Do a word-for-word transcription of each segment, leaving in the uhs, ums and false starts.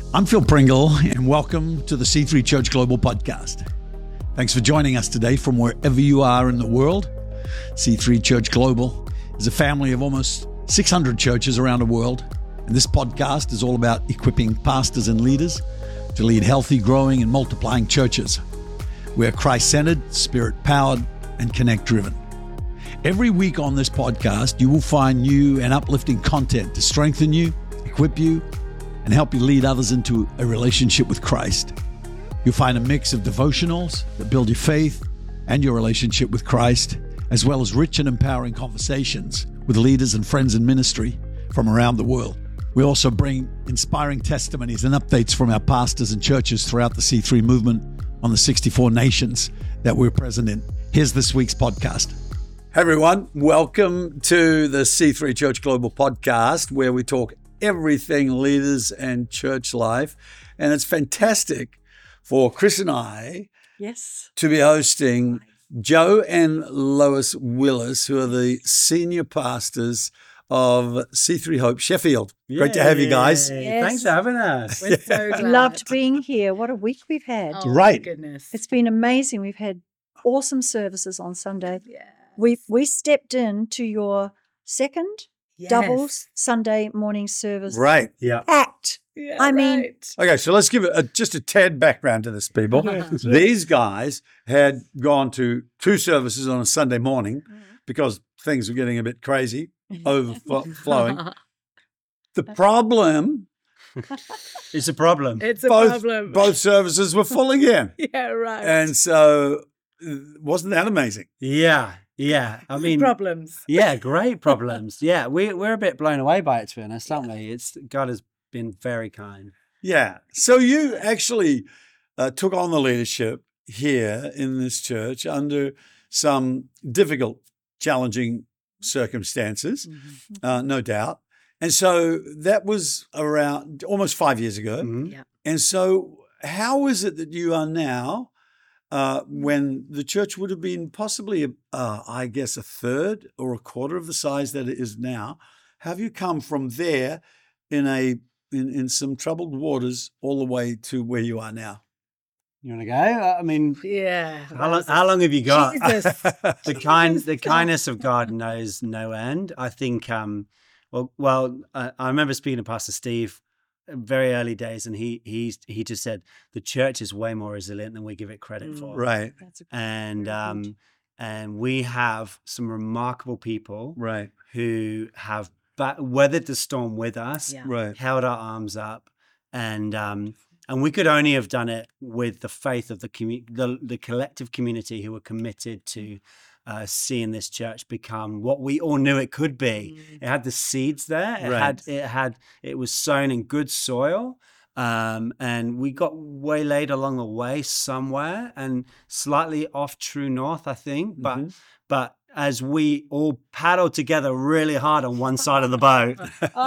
I'm Phil Pringle, and welcome to the C three Church Global podcast. Thanks for joining us today from wherever you are in the world. C three Church Global is a family of almost six hundred churches around the world, and this podcast is all about equipping pastors and leaders to lead healthy, growing, and multiplying churches. We're Christ-centered, Spirit-powered, and connect-driven. Every week on this podcast, you will find new and uplifting content to strengthen you, equip you, and help you lead others into a relationship with Christ. You'll find a mix of devotionals that build your faith and your relationship with Christ, as well as rich and empowering conversations with leaders and friends in ministry from around the world. We also bring inspiring testimonies and updates from our pastors and churches throughout the C three movement on the sixty-four nations that we're present in. Here's this week's podcast. Hey everyone, welcome to the C three Church Global podcast, where we talk everything leaders and church life. And it's fantastic for Chris and I yes. to be hosting Joe and Lois Willis, who are the senior pastors of C three Hope Sheffield. Yay. Great to have you guys. Yes. Thanks for having us. We're so glad. Loved being here. What a week we've had. Oh, Right. my goodness. It's been amazing. We've had awesome services on Sunday. yeah. We we stepped in to your second Yes. doubles Sunday morning service. Right. Yeah. Packed. Yeah, I mean- right. Okay, so let's give it a, just a tad background to this, people. Yes. These guys had gone to two services on a Sunday morning because things were getting a bit crazy, overflowing. The problem, It's a problem. It's a both, problem. both services were full again. Yeah, right. And so, uh, wasn't that amazing? Yeah. Yeah. I mean, problems. yeah, great problems. Yeah. We, we're a bit blown away by it, to be honest, aren't we? It's God has been very kind. Yeah. So you actually uh, took on the leadership here in this church under some difficult, challenging circumstances, Mm-hmm. uh, no doubt. And so that was around almost five years ago. Mhm. Yeah. And so how is it that you are now, uh, when the church would have been possibly, uh, I guess, a third or a quarter of the size that it is now? Have you come from there in a in, in some troubled waters all the way to where you are now? You want to go? I mean, Yeah. how long, how long have you got? Jesus. the kind, the kindness of God knows no end. I think, um, well, well, I, I remember speaking to Pastor Steve very early days, and he he he just said the church is way more resilient than we give it credit Mm. for. Right, That's a And Very um, good. and we have some remarkable people right, who have ba- weathered the storm with us, Yeah. right. held our arms up, and um, and we could only have done it with the faith of the commu- the, the collective community who were committed to uh, seeing this church become what we all knew it could be. Mm. It had the seeds there. It Right. had it had it was sown in good soil. Um, and we got waylaid along the way somewhere and slightly off true north, I think. But Mhm. but as we all paddled together really hard on one side of the boat,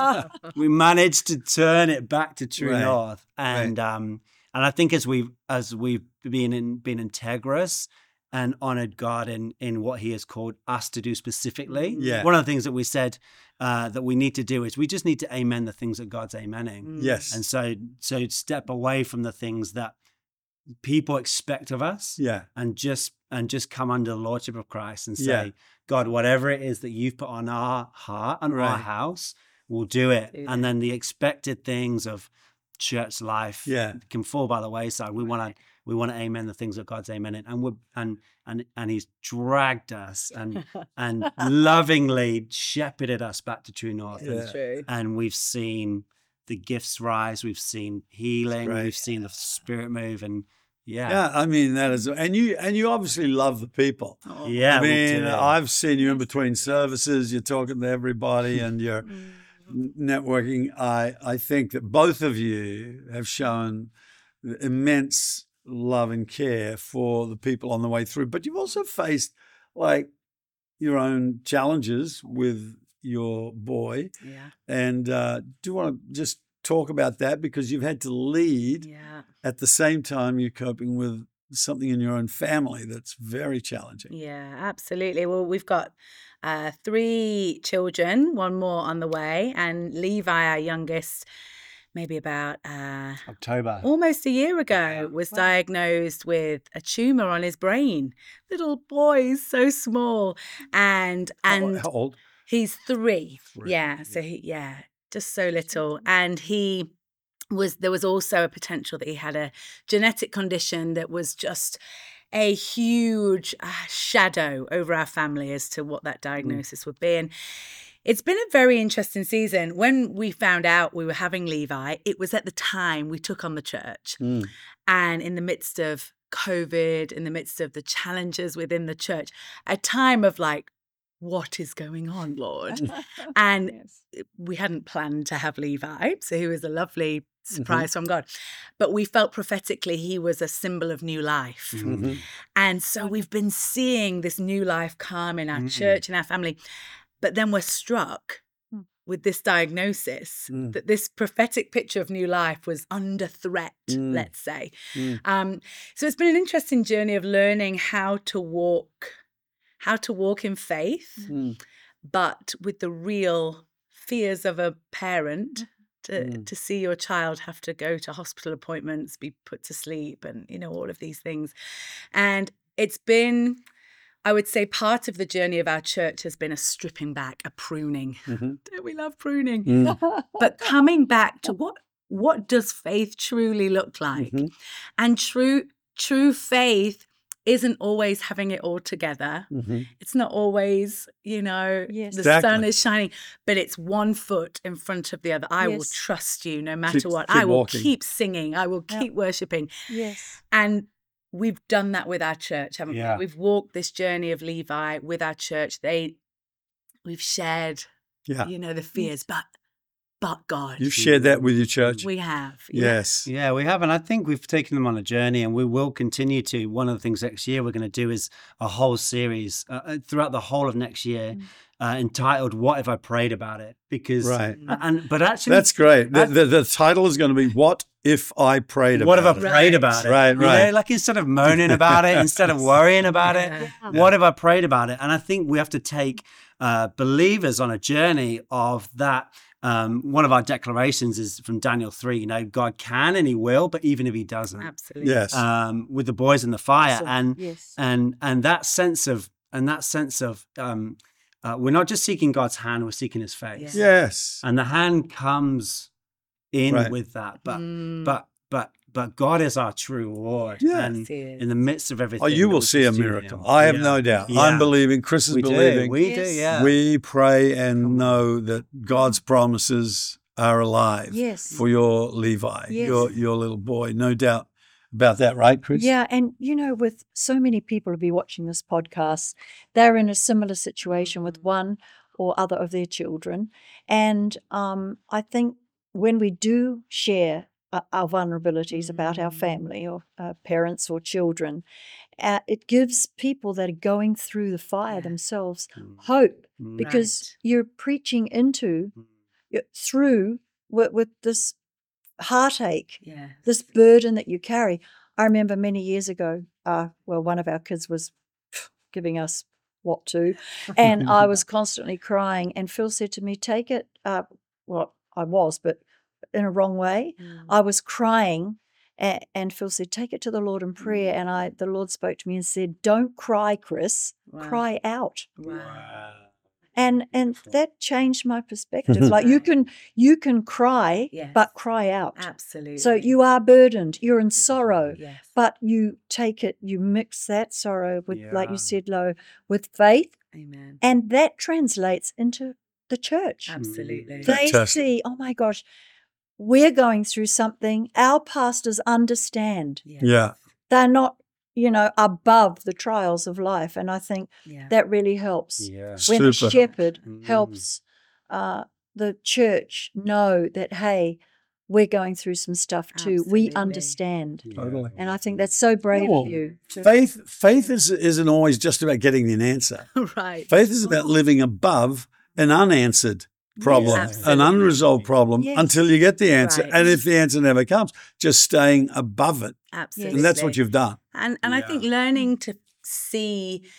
we managed to turn it back to true Right. north. And um, and I think as we've as we've been in been integrous and honored God in in what He has called us to do specifically. Yeah. One of the things that we said uh, that we need to do is we just need to amen the things that God's amening. Mm. Yes. And so so step away from the things that people expect of us Yeah. and just and just come under the lordship of Christ and say, Yeah. God, whatever it is that you've put on our heart and our Right. house, we'll do it. Do and that. then the expected things of church life Yeah. can fall by the wayside. We want to we want to amen the things that God's amening, and we're and and and He's dragged us and and lovingly shepherded us back to true north. Yeah. And, That's true. and we've seen the gifts rise. We've seen healing. great. We've seen the Spirit move, and yeah, Yeah, I mean that is, and you and you obviously love the people. Oh. yeah. I we mean, do. I've seen you in between services. You're talking to everybody, and you're Mm. networking. I I think that both of you have shown immense love and care for the people on the way through. But you've also faced like your own challenges with your boy, Yeah. and uh, do you want to just talk about that, because you've had to lead Yeah. at the same time you're coping with something in your own family that's very challenging. Yeah, absolutely. Well, we've got uh, three children, one more on the way, and Levi, our youngest, maybe about uh, October. almost a year ago, was Wow. diagnosed with a tumor on his brain. Little boy, so small, and How, and how old? he's three. Three. Yeah, so he yeah, just so little, and he was there was also a potential that he had a genetic condition that was just a huge uh, shadow over our family as to what that diagnosis would be. And it's been a very interesting season. When we found out we were having Levi, it was at the time we took on the church. Mm. And in the midst of COVID, in the midst of the challenges within the church, a time of like, what is going on, Lord? And Yes. we hadn't planned to have Levi, so he was a lovely surprise from God. But we felt prophetically he was a symbol of new life. Mhm. And so we've been seeing this new life come in our Mm. church and our family. But then we're struck Mm. with this diagnosis Mm. that this prophetic picture of new life was under threat, Mm. let's say. Mm. Um, so it's been an interesting journey of learning how to walk, how to walk in faith, Mm. but with the real fears of a parent to, Mm. to see your child have to go to hospital appointments, be put to sleep, and, you know, all of these things. And it's been, I would say, part of the journey of our church has been a stripping back, a pruning. Mhm. Don't we love pruning? Mm. But coming back to what what does faith truly look like? Mhm. And true true faith isn't always having it all together. Mhm. It's not always, you know, Yes. the sun Exactly. is shining, but it's one foot in front of the other. I will Yes. trust you no matter Keep- what. keep I will walking. keep singing. I will Yeah. keep worshiping. Yes. And we've done that with our church, haven't Yeah. we? We've walked this journey of Levi with our church. They, we've shared, Yeah. you know, the fears, but, but God, You've shared that with your church. we have. yeah. Yes. Yeah, we have. And I think we've taken them on a journey and we will continue to. One of the things next year we're going to do is a whole series uh, uh, throughout the whole of next year Mm. uh, entitled What If I Prayed About It? Because, Right. uh, and but actually, That's great. The, That's- the, the title is going to be What If I Prayed what About if I It? prayed Right. about it? Right, You know, right. like instead of moaning about it, instead of worrying about it, Yeah. what if I prayed about it? And I think we have to take uh, believers on a journey of that. Um, one of our declarations is from Daniel three. You know, God can and He will, but even if He doesn't, Absolutely. Yes. um, with the boys in the fire, So- and yes. and and that sense of and that sense of um, uh, we're not just seeking God's hand, we're seeking His face. Yeah. Yes. And the hand comes in Right. with that, but Mm. but but but God is our true reward, Yeah. and Yes, He is. in the midst of everything, Oh, you that will we see a pursue miracle. Him. I have Yeah. no doubt. Yeah. I'm believing. Chris is We believing. do, we Yes. do, yeah. We pray and Come on. know that God's promises are alive Yes. for your Levi, Yes. your your little boy. No doubt about that, right, Chris? Yeah, and you know, with so many people who be watching this podcast, they're in a similar situation with one or other of their children, and um, I think when we do share uh, our vulnerabilities about our family or uh, parents or children, uh, it gives people that are going through the fire Yeah. themselves Mm. hope Mm. because Right. you're preaching into Mm. y- through with, with this heartache, Yeah. this burden that you carry. I remember many years ago, uh, well, one of our kids was giving us what to, and I was constantly crying. And Phil said to me, "Take it." Uh, well, I was, but in a wrong way. Mm. I was crying, and, and Phil said, "Take it to the Lord in prayer." And I, the Lord spoke to me and said, "Don't cry, Chris. Wow. Cry out." Wow. Wow. And and Beautiful. that changed my perspective. Like you Right. can you can cry, Yes. but cry out. Absolutely. So you are burdened, you're in sorrow, Yes. but you take it, you mix that sorrow with, like Yeah. you said, Lo, with faith, Amen. and that translates into the church. Absolutely. That- They Fantastic. see, oh my gosh, we're going through something. Our pastors understand. Yes. Yeah. They're not, you know, above the trials of life. And I think Yeah. that really helps. Yeah. When a Super. shepherd Mm. helps uh, the church know that, hey, we're going through some stuff too. Absolutely. We understand. Totally. And I think that's so brave Well, of you. to- Faith, faith is, isn't always just about getting an answer. Right. Faith is about living above an unanswered problem, an absolutely. unresolved problem Yes. until you get the answer. Right. And if the answer never comes, just staying above it. Absolutely. And that's what you've done. And and I Yeah. think learning to see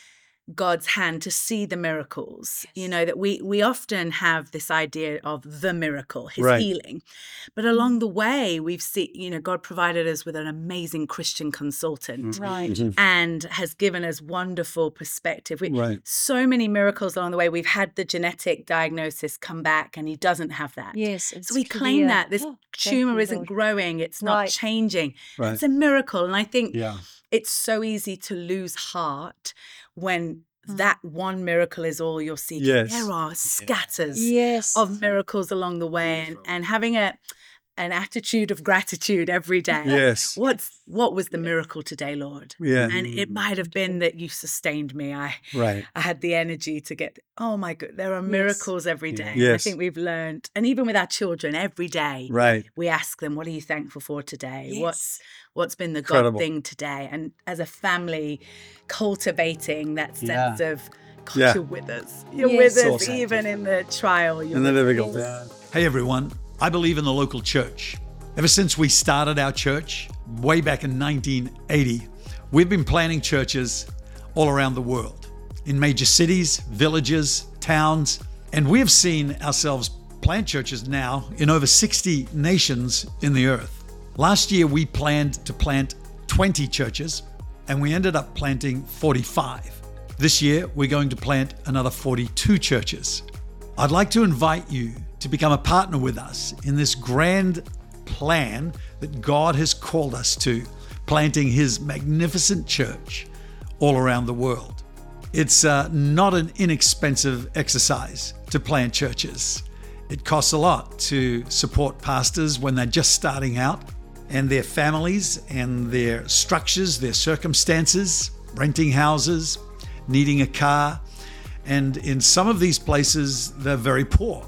God's hand to see the miracles. You know, that we we often have this idea of the miracle, his Right. healing. But along the way, we've seen, you know, God provided us with an amazing Christian consultant Right. Mhm. and has given us wonderful perspective. We, Right. So many miracles along the way. We've had the genetic diagnosis come back and he doesn't have that. Yes. It's So we claim clear. that this Oh, thank tumor you, isn't Lord. growing, it's not Right. changing. Right. It's a miracle. And I think Yeah. it's so easy to lose heart when Mm. that one miracle is all you're seeking. Yes. There are scatters Yes. of miracles along the way, and, and having a an attitude of gratitude every day. Yes. What's what was the miracle today, Lord? Yeah. And it might have been that you sustained me. I Right. I had the energy to get. Oh my God, there are Yes. miracles every Yeah. day. And I Yes. think we've learned, and even with our children, every day Right. we ask them, "What are you thankful for today? Yes. What's what's been the Incredible. God thing today?" And as a family, cultivating that Yeah. sense of God, Yeah. you're with us. You're Yes. with us, Awesome. even in the trial. You're And the with difficult. Yes. Hey, everyone. I believe in the local church. Ever since we started our church way back in nineteen eighty, we've been planting churches all around the world, in major cities, villages, towns, and we have seen ourselves plant churches now in over sixty nations in the earth. Last year, we planned to plant twenty churches, and we ended up planting forty-five. This year, we're going to plant another forty-two churches. I'd like to invite you to become a partner with us in this grand plan that God has called us to, planting His magnificent church all around the world. It's uh, not an inexpensive exercise to plant churches. It costs a lot to support pastors when they're just starting out, and their families and their structures, their circumstances, renting houses, needing a car. And in some of these places, they're very poor.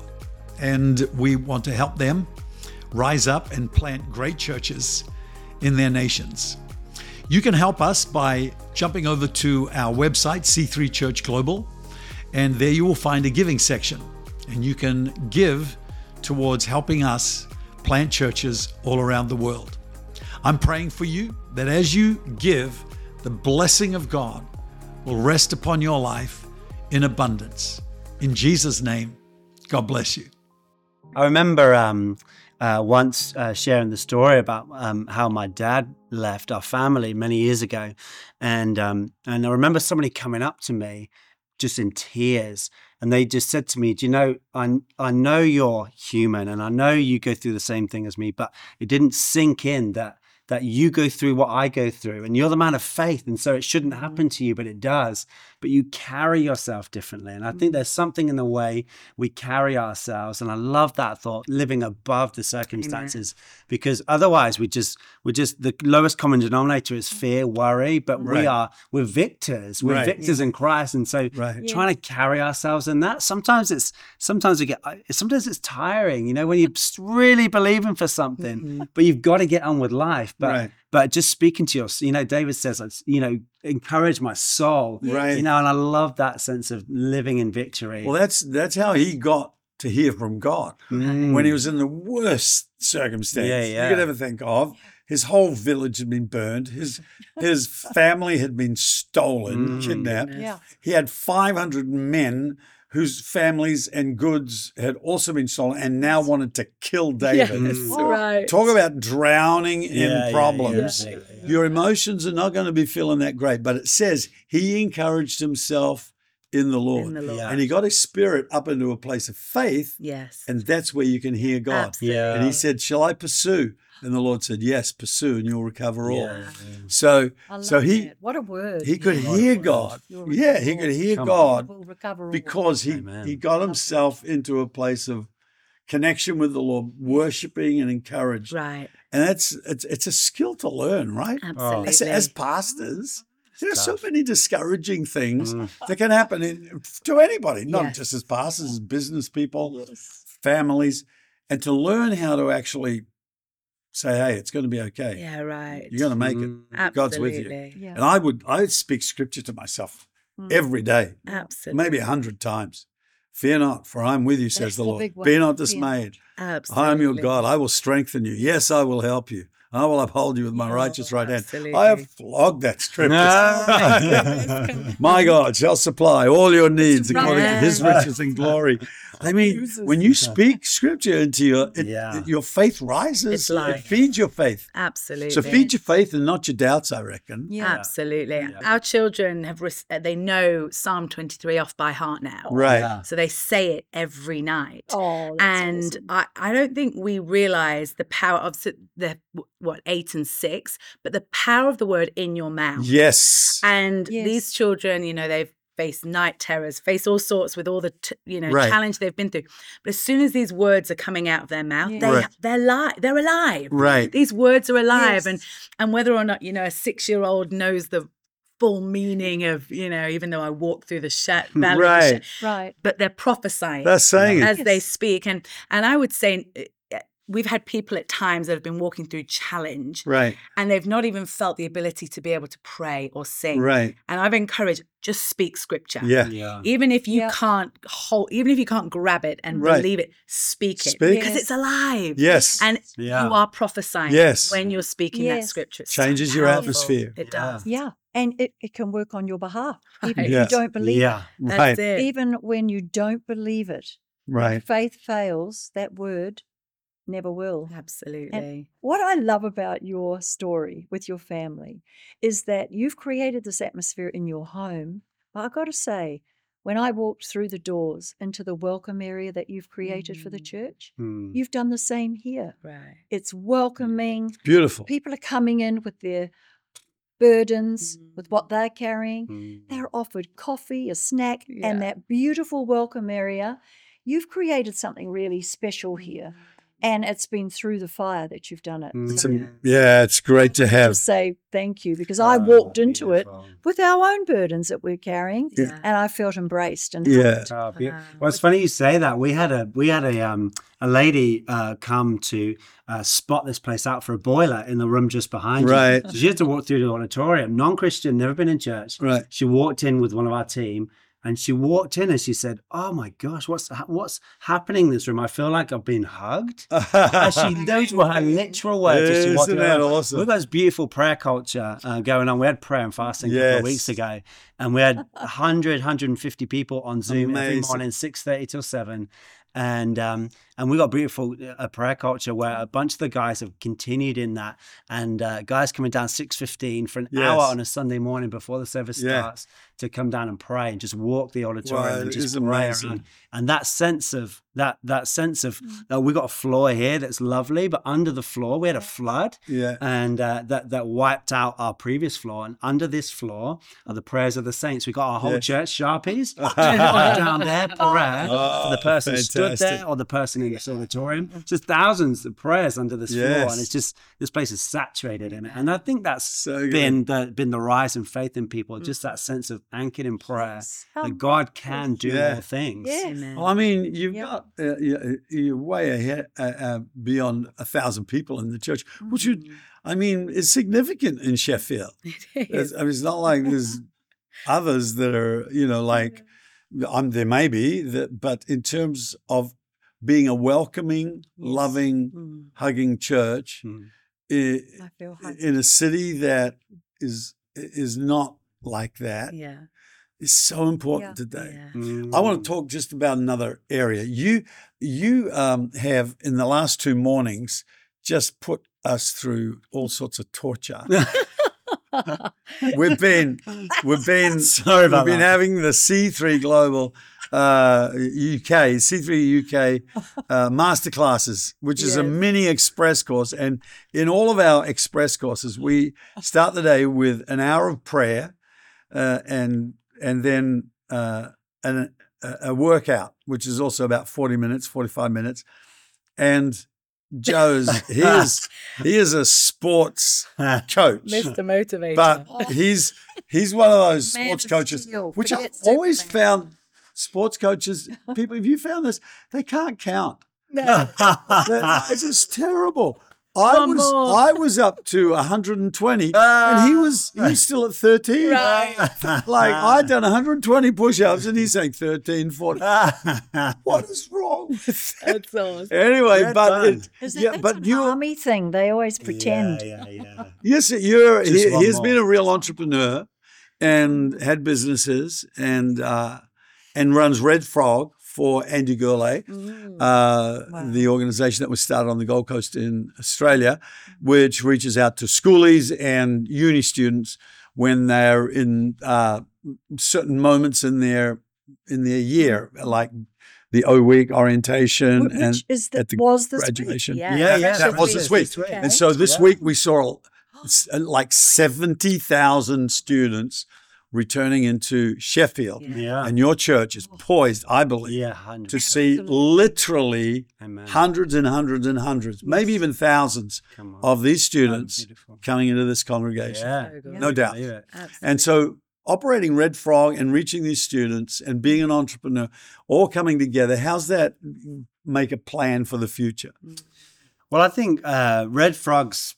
And we want to help them rise up and plant great churches in their nations. You can help us by jumping over to our website, C three Church Global, and there you will find a giving section. And you can give towards helping us plant churches all around the world. I'm praying for you that as you give, the blessing of God will rest upon your life in abundance. In Jesus' name, God bless you. I remember um, uh, once uh, sharing the story about um, how my dad left our family many years ago, and um, and I remember somebody coming up to me, just in tears, and they just said to me, "Do you know, I I know you're human, and I know you go through the same thing as me, but it didn't sink in that." that you go through what I go through, and you're the man of faith, and so it shouldn't happen to you, but it does. But you carry yourself differently, and I think there's something in the way we carry ourselves, and I love that thought, living above the circumstances, Amen. Because otherwise we just we're just the lowest common denominator is fear, worry, but Right. we are we're victors, we're Right. victors in Christ, and so Right. trying to carry ourselves in that sometimes it's sometimes we get sometimes it's tiring, you know, when you're really believing for something, Mm-hmm. but you've got to get on with life. But Right. but just speaking to your, you know, David says, you know, encourage my soul, Right. you know, and I love that sense of living in victory. Well, that's that's how he got to hear from God Mm. when he was in the worst circumstance Yeah, yeah. you could ever think of. His whole village had been burned. His his family had been stolen, Mm. kidnapped. Yeah. He had five hundred men whose families and goods had also been stolen and now wanted to kill David. Yes, Mm. right. Talk about drowning Yeah, in yeah, problems. yeah, yeah, yeah. Your emotions are not going to be feeling that great, but it says he encouraged himself in the Lord. In the Lord. Yeah. And he got his spirit up into a place of faith, Yes. and that's where you can hear God. Absolutely. Yeah. And he said, "Shall I pursue?" And the Lord said, "Yes, pursue, and you'll recover all." Yeah. So, I love so he that. What a word. he could Yeah. hear God. You'll Yeah, he recover could all. hear Come God Will recover all. because he Amen. he got himself into a place of connection with the Lord, worshiping and encouraged. Right. And that's it's it's a skill to learn, right? Absolutely. As, as pastors, there are so Tough. many discouraging things Mm. that can happen in, to anybody, not Yes. just as pastors, as business people, families, and to learn how to actually say, "Hey, it's going to be okay. Yeah, right. You're going to make it. Mm. God's with you." Absolutely. Yeah. And I would I would speak scripture to myself Mm. every day, Absolutely. maybe a hundred times. "Fear not, for I am with you," says That's the the Lord. big one. "Be not Fear dismayed. Absolutely. I am your God. I will strengthen you. Yes, I will help you. I will uphold you with my Oh, righteous right hand. absolutely. I have flogged that scripture. No. My God shall supply all your needs according to his right. riches and glory. I mean, when you speak scripture into your, it, Yeah. your faith rises. It's It life. feeds your faith. Absolutely. So feed your faith and not your doubts, I reckon. Yeah. Absolutely. Yeah. Our children have res- they know Psalm twenty-three off by heart now. Right. Yeah. So they say it every night. Oh, that's and awesome. I, I don't think we realize the power of s- the what eight and six, but the power of the word in your mouth. Yes. And Yes. these children, you know, they've faced night terrors, faced all sorts with all the t- you know Right. challenge they've been through. But as soon as these words are coming out of their mouth, Yeah. they Right. they're alive. They're alive. Right. These words are alive, Yes. and and whether or not you know a six-year-old knows the full meaning of you know, even though I walk through the sha- valley, of the Right. sha- Right. but they're prophesying That's saying it. as they Yes. speak, and and I would say. uh, We've had people at times that have been walking through challenge Right. and they've not even felt the ability to be able to pray or sing. Right. And I've encouraged, just speak scripture. Yeah. Yeah. Even if you Yeah. can't hold, even if you can't grab it and Right. believe it, speak it. Speak. Because Yes. it's alive. Yes. And Yeah. you are prophesying Yes. when you're speaking that Yes. scripture. It's so Changes your powerful. atmosphere. It Yeah. does. Yeah. And it, it can work on your behalf, even Right. if Yes. you don't believe Yeah. That's Right. it. it. Even when you don't believe it, Right. faith fails, that word never will. Absolutely. What I love about your story with your family is that you've created this atmosphere in your home. But I've got to say, when I walked through the doors into the welcome area that you've created for the Mm. church, Mm. you've done the same here. Right. It's welcoming. Beautiful. People are coming in with their burdens, with Mm. what they're carrying. Mm. They're offered coffee, a snack, Yeah. and that beautiful welcome area. You've created something really special here. And it's been through the fire that you've done it. Mm. It's So a, yeah, it's great to have. just say thank you because I Oh, walked into it beautiful. with our own burdens that we're carrying, Yeah. and I felt embraced and Yeah. helped. Oh, be- Wow. well, it's funny you say that. We had a we had a um a lady uh, come to uh, spot this place out for a boiler in the room just behind Right. you. So she had to walk through the auditorium. Non-Christian, never been in church. Right. She walked in with one of our team, and she walked in and she said, "Oh my gosh, what's ha- what's happening in this room? I feel like I've been hugged." And she, those were her literal words. as she walked Isn't in. that awesome? We've got this beautiful prayer culture uh, going on. We had prayer and fasting a couple Yes. of weeks ago, and we had one hundred, one hundred fifty people on Zoom every Amazing. morning, six thirty till seven. And um, and we got beautiful uh, prayer culture where a bunch of the guys have continued in that, and uh, guys coming down six fifteen for an Yes. hour on a Sunday morning before the service Yeah. starts to come down and pray and just walk the auditorium Wow, and it just is pray amazing. around. And that sense of that that sense of uh, we got a floor here that's lovely, but under the floor we had a flood. Yeah. And uh, that that wiped out our previous floor, and under this floor are the prayers of the saints. We got our whole Yes. church sharpies down there, prayer for the Oh, person stood fantastic. there or the person in this auditorium. Just thousands of prayers under this floor, Yes. and it's just this place is saturated in it. And I think that's So good. been the been the rise in faith in people, just that sense of anchored in prayer How that God can do Yeah. all things. Yes. Amen. I mean, you've Yeah. got uh, you- you're way ahead, uh, uh, beyond a thousand people in the church, which would, I mean, is significant in Sheffield. It It's, is. I mean, it's not like there's others that are, you know, like um, there may be that, but in terms of being a welcoming, loving, Mm. hugging church Mm. i- I feel hugged. in a city that is is not like that Yeah. is so important Yeah. today. Yeah. Mm. I want to talk just about another area. You you um, have in the last two mornings just put us through all sorts of torture. we've been we've been Sorry we've about been that. having the C three Global uh, U K C three U K uh, masterclasses, which is a Yes. mini express course, and in all of our express courses, we start the day with an hour of prayer, uh, and and then uh, an, a, a workout, which is also about forty minutes, forty-five minutes. And Joe's, he is, he is a sports coach, Mister Motivator. but he's, he's one of those Man sports of coaches, steel, which I've forget always Superman. found sports coaches, people, have you found this? They can't count. no. They're- It's just terrible. I One was more. I was up to one hundred twenty, and he was he was still at thirteen. Right. Like I'd done one hundred twenty push-ups, and he's saying thirteen, fourteen. What is wrong with that? That's awesome. Anyway, Good but fun. it, Is it, yeah, that's but an you army thing. They always pretend. Yeah, yeah, yeah. yes, you're Just he, one he's more. been a real entrepreneur and had businesses and uh, and runs Red Frog for Andy Gourlay. Mm. Uh, Wow. the organization that was started on the Gold Coast in Australia, which reaches out to schoolies and uni students when they're in uh, certain moments in their in their year, like the O week orientation Wh- and Which is the, at the was this graduation. Yeah, Yeah, yeah. That was this week. Okay. And so this Yeah. week we saw s- like seventy thousand students returning into Sheffield. Yeah. Yeah. And your church is poised, I believe, Yeah, hundred. to see literally Amen. hundreds and hundreds and hundreds, maybe even thousands Come on. of these Oh, students beautiful. coming into this congregation. Yeah. So good. No doubt. Believe it. Absolutely. And so operating Red Frog and reaching these students and being an entrepreneur, all coming together, how's that make a plan for the future? Well, I think uh, Red Frogs.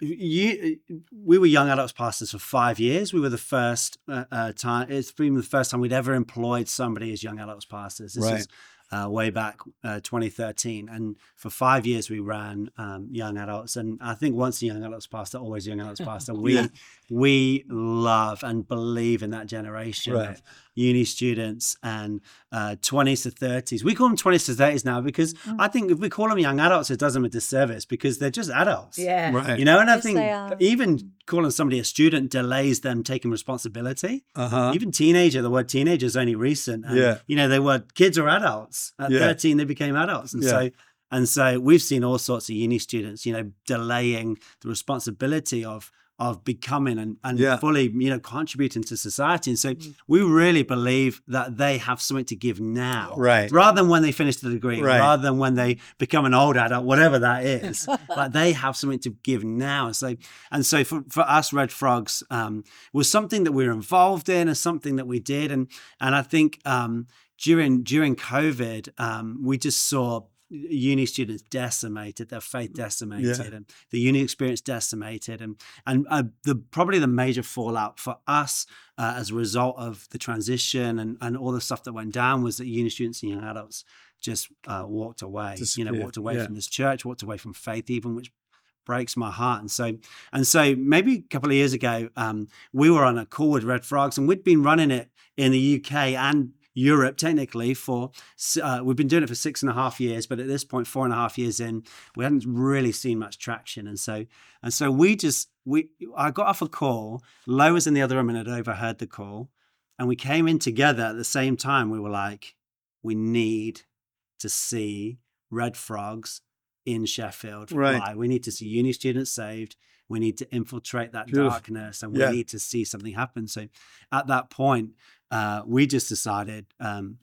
You, we were young adults pastors for five years. We were the first uh, uh, time. It's been the first time we'd ever employed somebody as young adults pastors. This Right. was uh, way back uh, twenty thirteen, and for five years we ran um, young adults. And I think once a young adults pastor, always a young adults pastor. We Yeah. we love and believe in that generation Right. of uni students and uh, twenties to thirties. We call them twenties to thirties now because I think if we call them young adults, it does them a disservice because they're just adults. Yeah. Right. You know, and I Yes, think they are. even calling somebody a student delays them taking responsibility. Uh-huh. Even teenager, the word teenager is only recent. And, Yeah. You know, they were kids or adults. At Yeah. thirteen, they became adults. And Yeah. so and so we've seen all sorts of uni students, you know, delaying the responsibility of of becoming and, and Yeah. fully, you know, contributing to society. And so we really believe that they have something to give now. Right. Rather than when they finish the degree, Right. rather than when they become an old adult, whatever that is. Like they have something to give now. So and so for, for us, Red Frogs um, was something that we were involved in and something that we did. And and I think um, during during COVID, um, we just saw uni students decimated, their faith decimated, Yeah. and the uni experience decimated, and and uh, the probably the major fallout for us uh, as a result of the transition and and all the stuff that went down was that uni students and young adults just uh, walked away. You know, Disappeared, walked away yeah. from this church, walked away from faith, even, which breaks my heart. And so and so maybe a couple of years ago, um, we were on a call with Red Frogs, and we'd been running it in the U K and Europe technically for uh, we've been doing it for six and a half years, but at this point, four and a half years in, we hadn't really seen much traction. And so and so we just we I got off a call. Lo was in the other room and had overheard the call, and we came in together at the same time. We were like, we need to see Red Frogs in Sheffield. Right. Why? We need to see uni students saved. We need to infiltrate that Beautiful. darkness, and we Yeah. need to see something happen. So at that point, uh, we just decided um,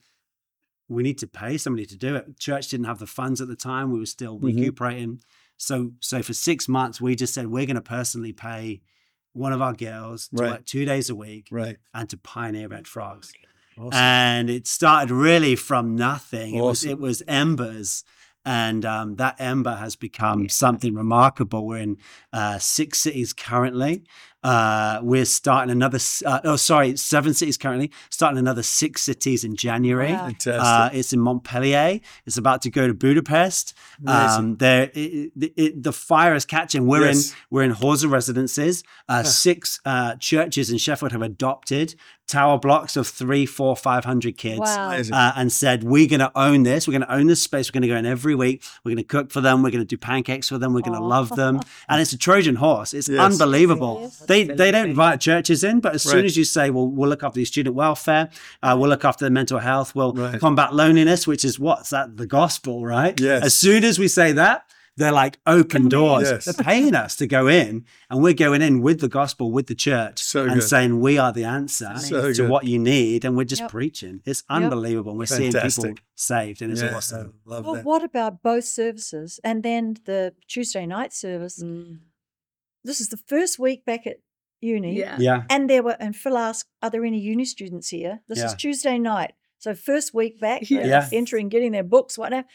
we need to pay somebody to do it. Church didn't have the funds at the time. We were still Mhm. recuperating. So, so for six months, we just said, we're going to personally pay one of our girls to Right. work two days a week Right. and to pioneer Red Frogs. Awesome. And it started really from nothing. It was Awesome. it was embers, and um, that ember has become something remarkable. We're in uh, six cities currently. Uh, we're starting another. s- Uh, oh, sorry, seven cities currently. Starting another six cities in January. Wow. Fantastic. Uh, it's in Montpellier. It's about to go to Budapest. Amazing. Um, there, it, it, it, the fire is catching. We're Yes. in we're in Horsa residences. Uh, six uh, churches in Sheffield have adopted tower blocks of three, four, five hundred kids. Wow. Amazing. Uh, and said, we're going to own this. We're going to own this space. We're going to go in every week. We're going to cook for them. We're going to do pancakes for them. We're going to Aw. love them. And it's a Trojan horse. It's Yes. unbelievable. Yes. They they don't invite churches in, but as soon Right. as you say, well, we'll look after the student welfare, uh, we'll look after their mental health, we'll Right. combat loneliness, which is what's that? The gospel, right? Yes. As soon as we say that, they're like open doors. Yes. They're paying us to go in, and we're going in with the gospel, with the church, So and good. saying we are the answer So to good. what you need, and we're just Yep. preaching. It's unbelievable. We're seeing Fantastic. people saved, and it's Yeah, awesome. I love Well, that. what about both services and then the Tuesday night service? Mm. This is the first week back at uni. Yeah. Yeah. And there were, and Phil asked, are there any uni students here? This is Yeah. Tuesday night. So first week back, Yeah. they're Yeah. entering, getting their books, whatever.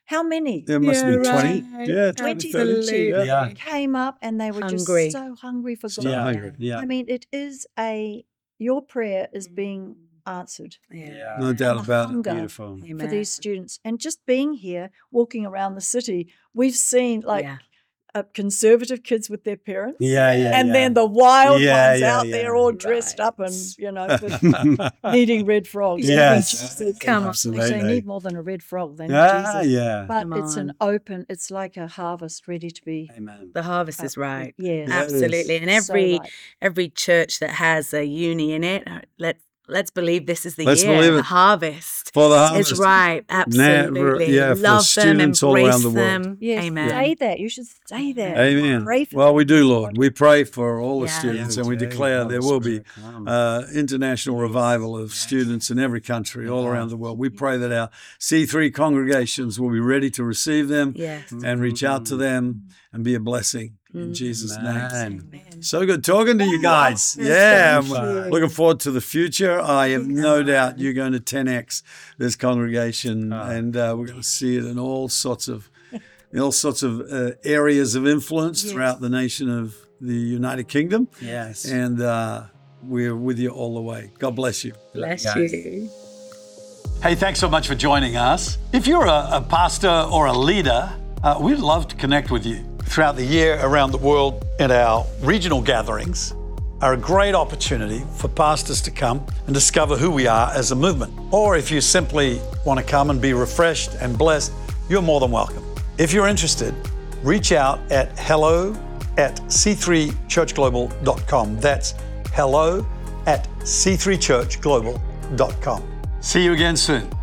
How many There must Yeah, be twenty. right. Yeah, twenty, thirty-two. Absolutely. Yeah. Yeah. came up and they were Hungry. just so hungry for God? Yeah. hungry. Yeah. I mean, it is a, your prayer is Mm. being answered Yeah. No doubt and the about it. hunger Beautiful. for these students. And just being here, walking around the city, we've seen like yeah. uh, conservative kids with their parents. Yeah, yeah. And yeah. then the wild Yeah, ones yeah, out yeah. there all dressed Right. up and, you know, with eating red frogs. Yes. And Come on. Actually, Absolutely. they need more than a red frog. They need Ah, Jesus. yeah. But Come it's an on. open, it's like a harvest ready to be. Amen. The harvest uh, is ripe. Yes. Yeah, it is. Absolutely. And So every ripe. every church that has a uni in it, uh, let's let's believe this is the Let's year. believe The it. harvest For the harvest. is ripe. Absolutely. yeah, for Love them, students all embrace around the world. them. Yes, Amen. say that. You should say that. Amen. Pray for Well, we them. do, Lord. We pray for all the Yeah. students, Yeah, and we do. declare Holy there will be Spirit, come. uh, international revival of students in every country, all Yeah. around the world. We pray that our C three congregations will be ready to receive them Yes. and reach out to Mm. them and be a blessing in Mm. Jesus' name. Amen. Amen. So good talking to you guys. Yes, Yeah, thank I'm you. looking forward to the future. I have no doubt you're going to ten X this congregation, Oh. and uh, we're going to see it in all sorts of in all sorts of uh, areas of influence Yes. throughout the nation of the United Kingdom. Yes. And uh, we're with you all the way. God bless you. Bless Guys. you. Hey, thanks so much for joining us. If you're a, a pastor or a leader, uh, we'd love to connect with you. Throughout the year around the world, at our regional gatherings are a great opportunity for pastors to come and discover who we are as a movement. Or if you simply want to come and be refreshed and blessed, you're more than welcome. If you're interested, reach out at hello at c three church global dot com. That's hello at c three church global dot com. See you again soon.